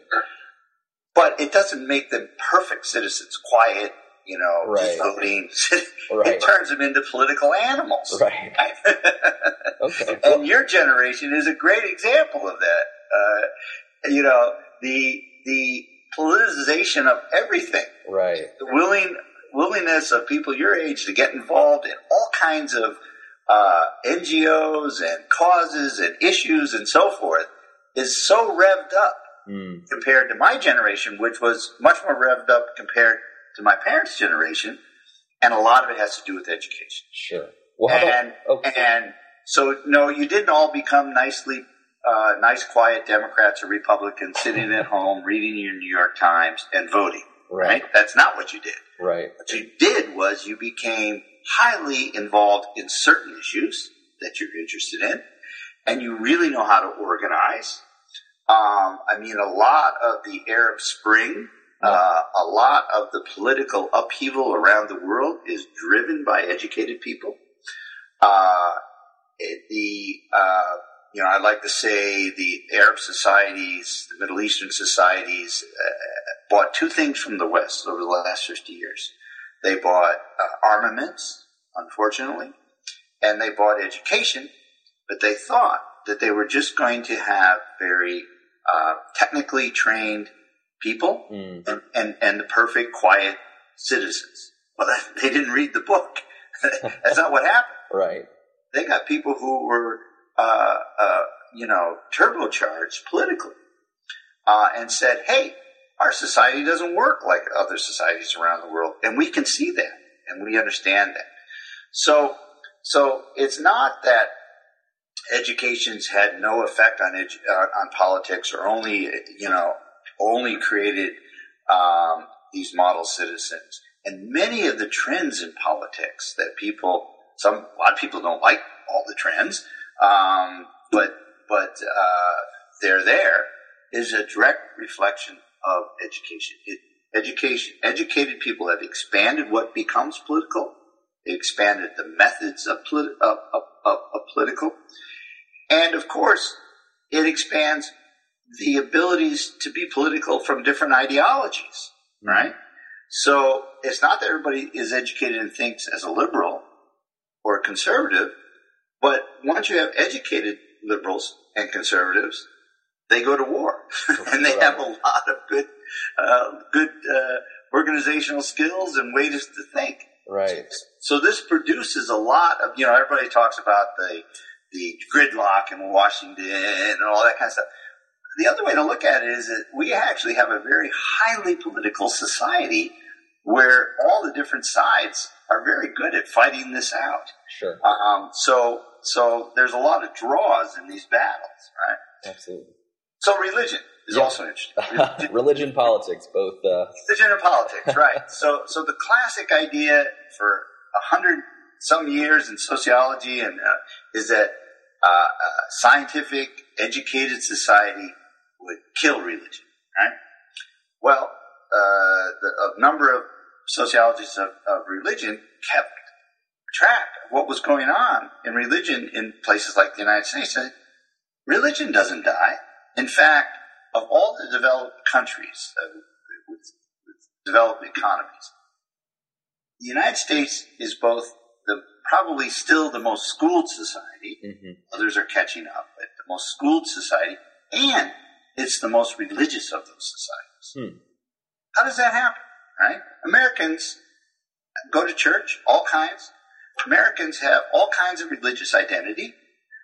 But it doesn't make them perfect citizens, quiet, you know, right. voting. Right. It turns them into political animals. Right. right? Okay. And your generation is a great example of that. Uh, you know, the the politicization of everything. Right. The willing willingness of people your age to get involved in all kinds of uh, N G Os and causes and issues and so forth is so revved up mm. compared to my generation, which was much more revved up compared to my parents' generation. And a lot of it has to do with education. Sure. Well, how and, about, okay. and so, no, you didn't all become nicely, uh, nice, quiet Democrats or Republicans sitting at home reading your New York Times and voting. Right. Right? That's not what you did. Right. What you did was you became highly involved in certain issues that you're interested in, and you really know how to organize. Um, I mean, a lot of the Arab Spring, uh, a lot of the political upheaval around the world is driven by educated people. Uh, it, the, uh, you know, I like to say the Arab societies, the Middle Eastern societies, uh, bought two things from the West over the last fifty years. They bought uh, armaments, unfortunately, and they bought education, but they thought that they were just going to have very uh, technically trained people mm. and, and, and the perfect, quiet citizens. Well, that, they didn't read the book. That's not what happened. Right. They got people who were, uh, uh, you know, turbocharged politically uh, and said, hey, our society doesn't work like other societies around the world, and we can see that, and we understand that. So, so it's not that education's had no effect on edu- uh, on politics, or only, you know, only created um, these model citizens. And many of the trends in politics that people, some a lot of people don't like all the trends, um, but but uh, they're there, is a direct reflection of education. It, education, educated people have expanded what becomes political. They expanded the methods of, politi- of, of, of, of political. And of course, it expands the abilities to be political from different ideologies, right? So it's not that everybody is educated and thinks as a liberal or a conservative, but once you have educated liberals and conservatives, they go to war, and they have a lot of good, uh, good uh, organizational skills and ways to think. Right. So this produces a lot of, you know, everybody talks about the the gridlock in Washington and all that kind of stuff. The other way to look at it is that we actually have a very highly political society where all the different sides are very good at fighting this out. Sure. Um, so so there's a lot of draws in these battles, right? Absolutely. So religion is yeah. also interesting. Religion, religion, politics, both. Uh... Religion and politics, right. So so the classic idea for a hundred some years in sociology and uh, is that uh, a scientific, educated society would kill religion, right? Well, uh, the, a number of sociologists of, of religion kept track of what was going on in religion in places like the United States. And religion doesn't die. In fact, of all the developed countries uh, with, with developed economies, the United States is both the probably still the most schooled society. Mm-hmm. Others are catching up, but the most schooled society, and it's the most religious of those societies. Hmm. How does that happen? Right? Americans go to church, all kinds. Americans have all kinds of religious identity.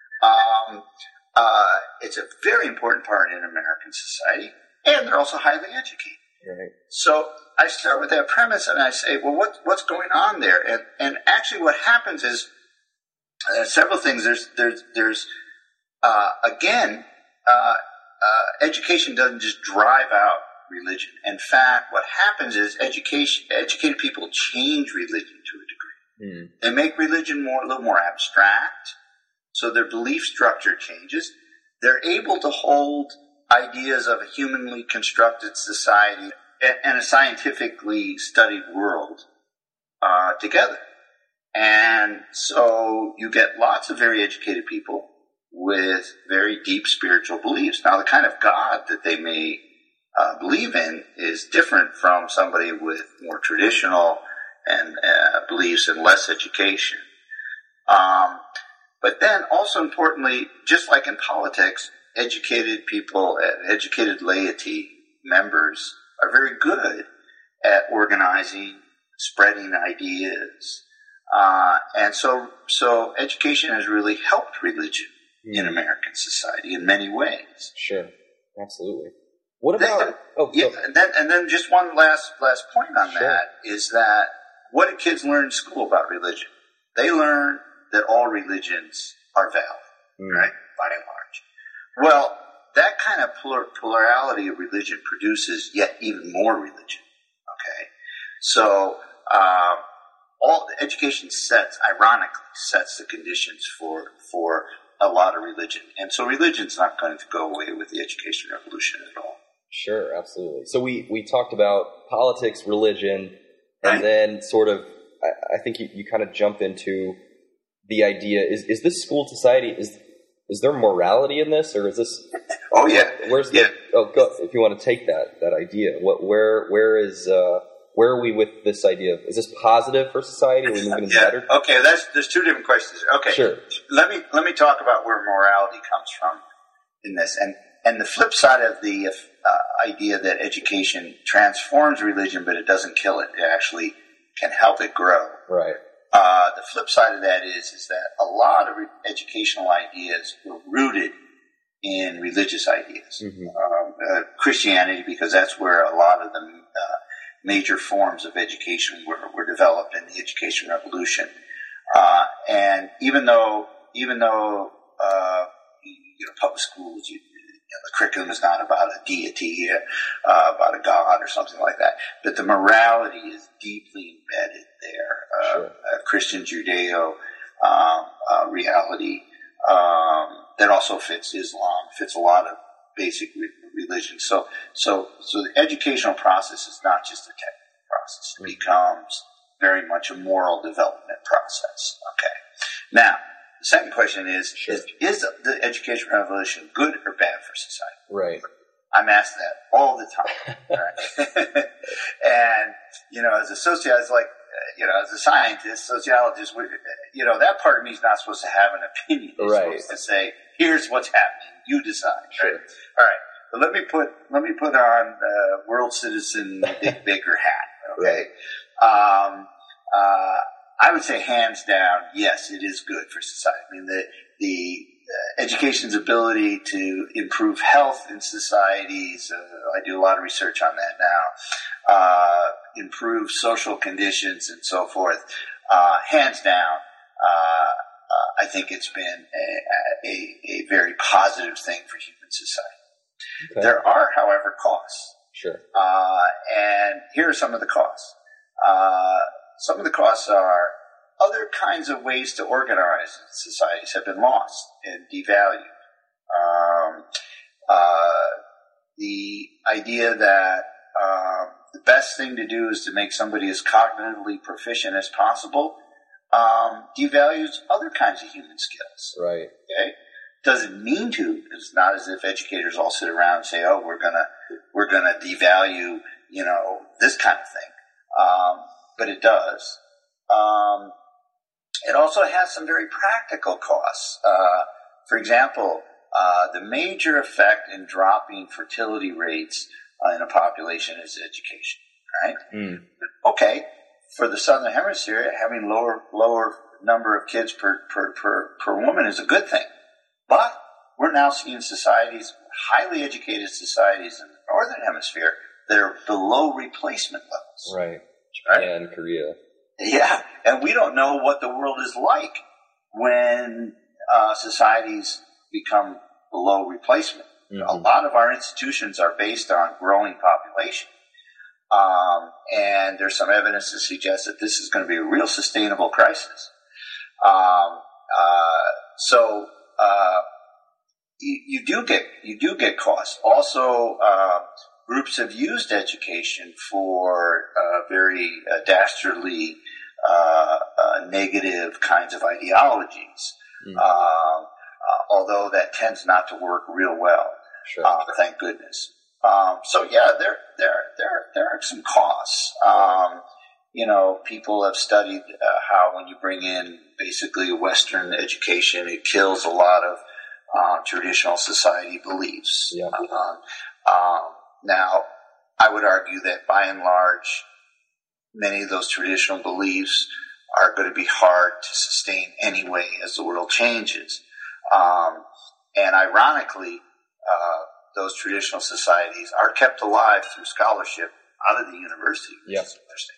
Um, uh, it's a very important part in American society, and they're also highly educated. Right. So I start with that premise, and I say, well, what, what's going on there? And, and actually, what happens is uh, several things. There's, there's, there's uh, again, uh, uh, education doesn't just drive out religion. In fact, what happens is education, educated people change religion to a degree. Mm. They make religion more, a little more abstract, so their belief structure changes. They're able to hold ideas of a humanly constructed society and a scientifically studied world uh, together. And so you get lots of very educated people with very deep spiritual beliefs. Now, the kind of God that they may uh, believe in is different from somebody with more traditional and uh, beliefs and less education. Um, but then also importantly, just like in politics, educated people, educated laity members are very good at organizing, spreading ideas. Uh, and so, so education has really helped religion in American society in many ways. Sure. Absolutely. What about? Then, oh, yeah, go. and then and then just one last last point on Sure. that is that what do kids learn in school about religion? They learn that all religions are valid, Mm. right, by and large. Well, that kind of plur- plurality of religion produces yet even more religion. Okay, so um, all education sets, ironically, sets the conditions for for a lot of religion, and so religion's not going to go away with the education revolution at all. Sure, absolutely. So we, we talked about politics, religion, and Right. then sort of, I, I think you, you kind of jump into the idea, is, is this school society, is is there morality in this, or is this, Oh yeah, where's the, yeah. oh, go, if you want to take that, that idea, what, where, where is, uh, where are we with this idea of, is this positive for society? Are we moving in Yeah. better? Okay. That's there's two different questions. Okay. Sure. Let me let me talk about where morality comes from in this, and and the flip side of the uh, idea that education transforms religion, but it doesn't kill it. It actually can help it grow. Right. Uh, the flip side of that is is that a lot of re- educational ideas were rooted in religious ideas, Mhm. um, uh, Christianity, because that's where a lot of the uh, major forms of education were, were developed in the education revolution. Uh, and even though, even though, uh, you know, public schools, you, you know, the curriculum is not about a deity, uh, about a god or something like that, but the morality is deeply embedded there. Uh, Sure. uh, Christian Judeo um, uh, reality um, that also fits Islam, fits a lot of basic re- religions. So, so, so the educational process is not just a technical process; it becomes very much a moral development process. Okay. Now, the second question is: Sure. is, is the education revolution good or bad for society? Right. I'm asked that all the time. Right? And, you know, as a sociologist, like, uh, you know, as a scientist, sociologist, we, you know, that part of me is not supposed to have an opinion. It's Right. supposed to say, here's what's happening. You decide. Sure. Right? All right. But let me put, let me put on uh, world citizen Dick Baker hat. Okay. Um, uh, I would say hands down, yes, it is good for society. I mean, the, the, Uh, education's ability to improve health in societies. Uh, I do a lot of research on that now. Uh, improve social conditions and so forth. Uh, hands down, uh, uh, I think it's been a, a, a very positive thing for human society. Okay. There are, however, costs. Sure. Uh, and here are some of the costs. Uh, some of the costs are other kinds of ways to organize societies have been lost and devalued. Um, uh, the idea that um, the best thing to do is to make somebody as cognitively proficient as possible um, devalues other kinds of human skills. Right. Okay, doesn't mean to. It's not as if educators all sit around and say, "Oh, we're gonna we're gonna devalue, you know, this kind of thing," um, but it does. Um, It also has some very practical costs. Uh, for example, uh, the major effect in dropping fertility rates uh, in a population is education, right? Mm. Okay, for the Southern Hemisphere, having lower lower number of kids per, per, per, per woman is a good thing. But we're now seeing societies, highly educated societies in the Northern Hemisphere, that are below replacement levels. Right. Right? Japan, Korea. Yeah, and we don't know what the world is like when uh, societies become below replacement. Mm-hmm. A lot of our institutions are based on growing population. Um, and there's some evidence to suggest that this is going to be a real sustainable crisis. Um, uh, so uh, you, you do get you do get costs. Also, uh, groups have used education for uh, very uh, dastardly, uh, uh, negative kinds of ideologies. Mm. Uh, uh, although that tends not to work real well. Sure. Uh, thank goodness. Um, so yeah, there there there there are some costs. Um, you know, people have studied uh, how when you bring in basically a Western education, it kills a lot of uh, traditional society beliefs. Yeah. Uh, um, Now, I would argue that by and large, many of those traditional beliefs are going to be hard to sustain anyway as the world changes. Um, and ironically, uh, those traditional societies are kept alive through scholarship out of the university, which yep. is interesting.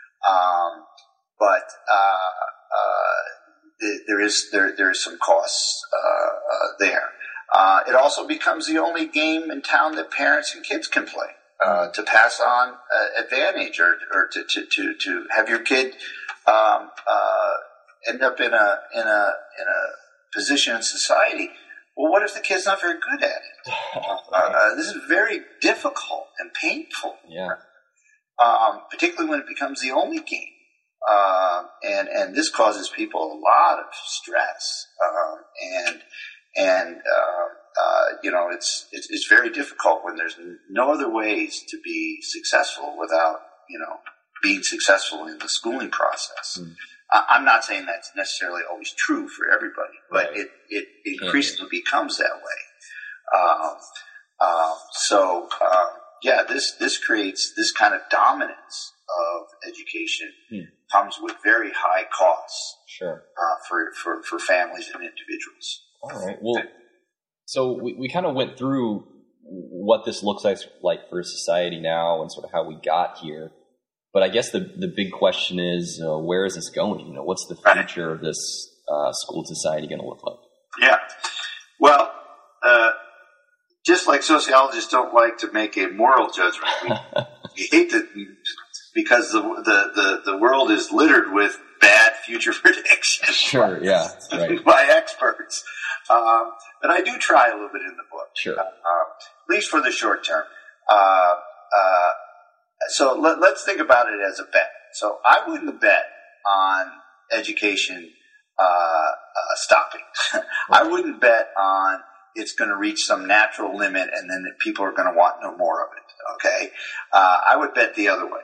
Um, but uh, uh, there is there there is some costs uh, uh, there. Uh, it also becomes the only game in town that parents and kids can play uh, to pass on uh, advantage, or or to to to, to have your kid um, uh, end up in a in a in a position in society. Well, what if the kid's not very good at it? Uh, this is very difficult and painful. Yeah. Um, particularly when it becomes the only game. Uh, and, and this causes people a lot of stress. Um, and, and, uh, uh, you know, it's, it's, it's very difficult when there's no other ways to be successful without, you know, being successful in the schooling process. Mm. Uh, I'm not saying that's necessarily always true for everybody, but right. it, it increasingly yeah. becomes that way. Um, um, so, um, yeah, this, this creates this kind of dominance of education hmm. comes with very high costs sure. uh, for, for, for families and individuals. All right. Well, so we, we kind of went through what this looks like, like for society now and sort of how we got here. But I guess the, the big question is, uh, where is this going? You know, what's the future right. of this uh, school society going to look like? Yeah. Well, uh, just like sociologists don't like to make a moral judgment, we, we hate to, because the, the, the, the world is littered with bad future predictions. Sure, yeah, right. by experts. Um, but I do try a little bit in the book. Sure. Uh, at least for the short term. Uh, uh, so let, let's think about it as a bet. So I wouldn't bet on education uh, uh, stopping. I wouldn't bet on it's going to reach some natural limit and then people are going to want no more of it, okay? Uh, I would bet the other way.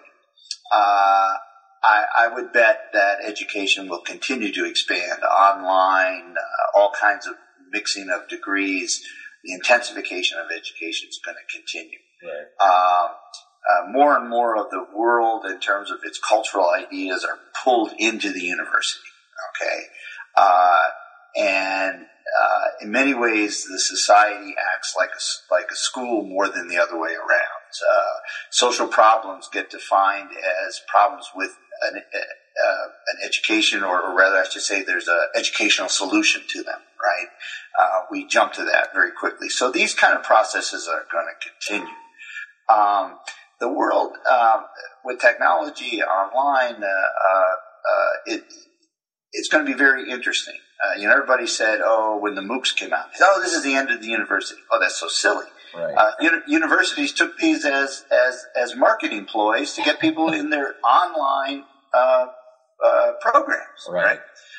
Uh, I, I would bet that education will continue to expand online, uh, all kinds of mixing of degrees. The intensification of education is going to continue. Right. Um, uh, more and more of the world in terms of its cultural ideas are pulled into the university, okay? Uh, and Uh, in many ways, the society acts like a, like a school more than the other way around. Uh, social problems get defined as problems with an, uh, an education, or, or rather, I should say, there's an educational solution to them, right? Uh, we jump to that very quickly. So these kind of processes are going to continue. Um, the world, um, with technology, online, uh, uh, uh, it, it's going to be very interesting. Uh, you know, everybody said, oh, when the MOOCs came out, oh, this is the end of the university. Oh, that's so silly. Right. Uh, uni- universities took these as, as, as marketing ploys to get people in their online uh, uh, programs, right? right?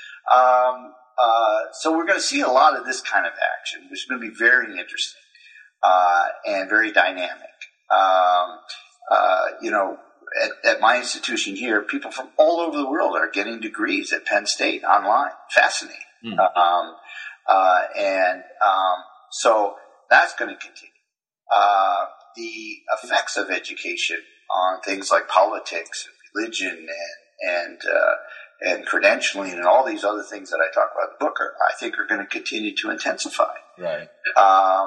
Um, uh, so we're going to see a lot of this kind of action, which is going to be very interesting uh, and very dynamic. Um, uh, you know, At, at my institution here, people from all over the world are getting degrees at Penn State online. Fascinating. Mm. Um, uh, and um, so that's going to continue. Uh, the effects of education on things like politics and religion and and uh, and credentialing and all these other things that I talk about in the book, are, I think, are going to continue to intensify. Right. Um,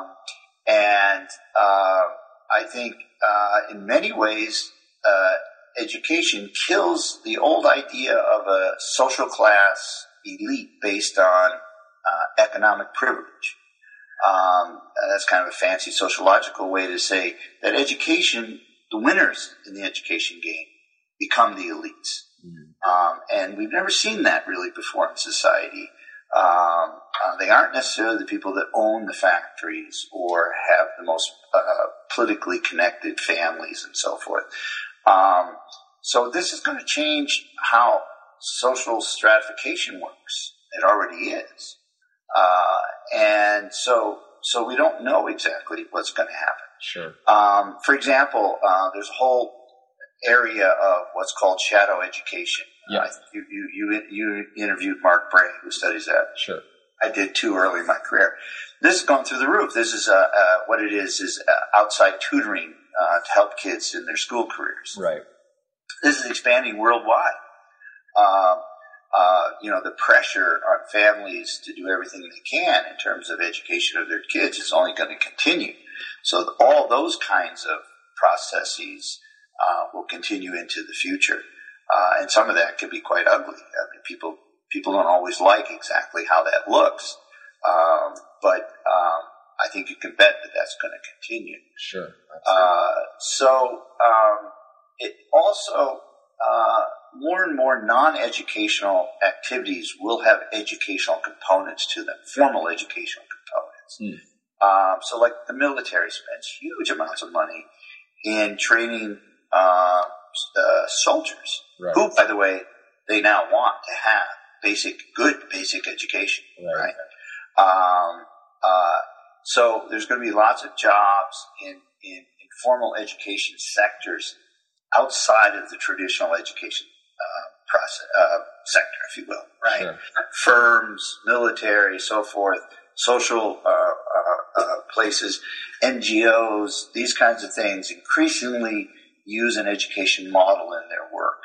and uh, I think uh, in many ways, Uh, education kills the old idea of a social class elite based on uh, economic privilege. Um, that's kind of a fancy sociological way to say that education, the winners in the education game, become the elites. Mm-hmm. Um, and we've never seen that really before in society. Um, uh, they aren't necessarily the people that own the factories or have the most uh, politically connected families and so forth. Um, so this is going to change how social stratification works. It already is. Uh, and so, so we don't know exactly what's going to happen. Sure. Um, for example, uh, there's a whole area of what's called shadow education. Yeah. Uh, you, you, you, you interviewed Mark Bray, who studies that. Sure. I did too early in my career. This has gone through the roof. This is, uh, uh, what it is, is uh, outside tutoring Uh, to help kids in their school careers. Right. This is expanding worldwide. Uh, uh, you know, the pressure on families to do everything they can in terms of education of their kids is only going to continue. So all those kinds of processes uh, will continue into the future. Uh, and some of that could be quite ugly. I mean, people people don't always like exactly how that looks, um, but um, I think you can bet that that's going to continue. Sure. Uh, so um, it also uh, more and more non-educational activities will have educational components to them, formal educational components. Mm. Um, so, like the military spends huge amounts of money in training uh, uh, soldiers, right. who, by the way, they now want to have basic, good basic education, right? right? Um, uh, so there's going to be lots of jobs in, in, in formal education sectors outside of the traditional education uh, process, uh, sector, if you will, right? Sure. Firms, military, so forth, social uh, uh, uh, places, N G Os, these kinds of things increasingly use an education model in their work.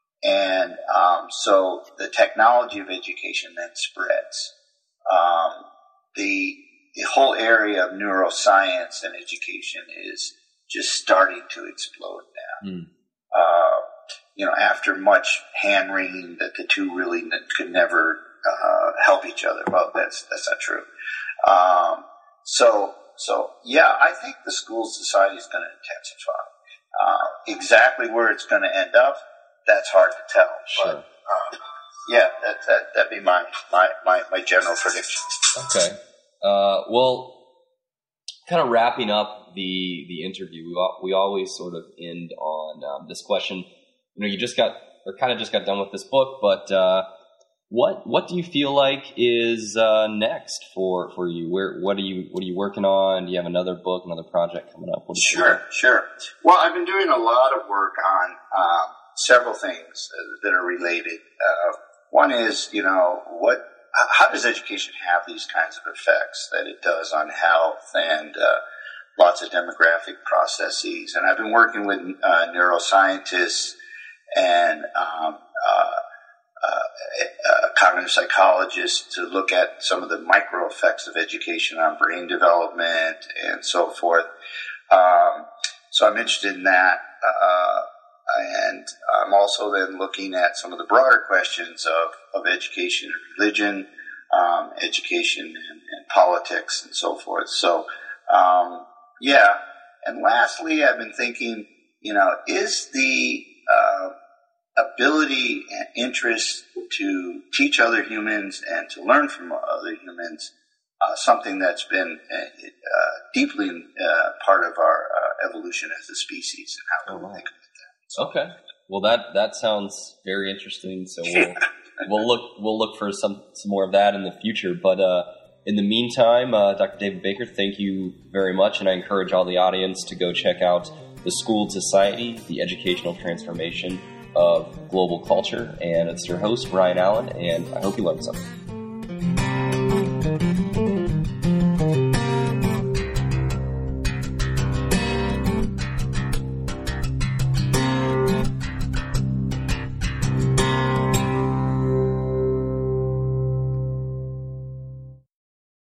And um, so the technology of education then spreads. Um, the the whole area of neuroscience and education is just starting to explode now. Mm. Uh, you know, after much hand wringing that the two really n- could never uh, help each other. Well, that's that's not true. Um, so so yeah, I think the school society is going to intensify. Uh, exactly where it's going to end up, that's hard to tell. Sure. But, um, yeah, that, that, that'd be my, my, my, my general prediction. Okay. Uh, well, kind of wrapping up the, the interview, we, we always sort of end on um, this question. You know, you just got, or kind of just got done with this book, but uh, what what do you feel like is uh, next for, for you? Where what are you what are you working on? Do you have another book, another project coming up? What do you sure, sure. Well, I've been doing a lot of work on um, several things that are related. Uh, one is, you know, what how does education have these kinds of effects that it does on health and uh, lots of demographic processes? And I've been working with uh, neuroscientists and um, uh, uh, uh, cognitive psychologists to look at some of the micro effects of education on brain development and so forth. Um, so I'm interested in that. Uh, and I'm also then looking at some of the broader questions of, of education and religion, um, education and, and politics and so forth. So, um, yeah. And lastly, I've been thinking, you know, is the uh, ability and interest to teach other humans and to learn from other humans uh, something that's been uh, uh, deeply uh, part of our uh, evolution as a species, and how do we think about that? Okay. Well, that, that sounds very interesting. So we'll we'll look we'll look for some, some more of that in the future. But uh, in the meantime, uh, Doctor David Baker, thank you very much, and I encourage all the audience to go check out The Schooled Society: The Educational Transformation of Global Culture. And it's your host, Ryan Allen, and I hope you learned something.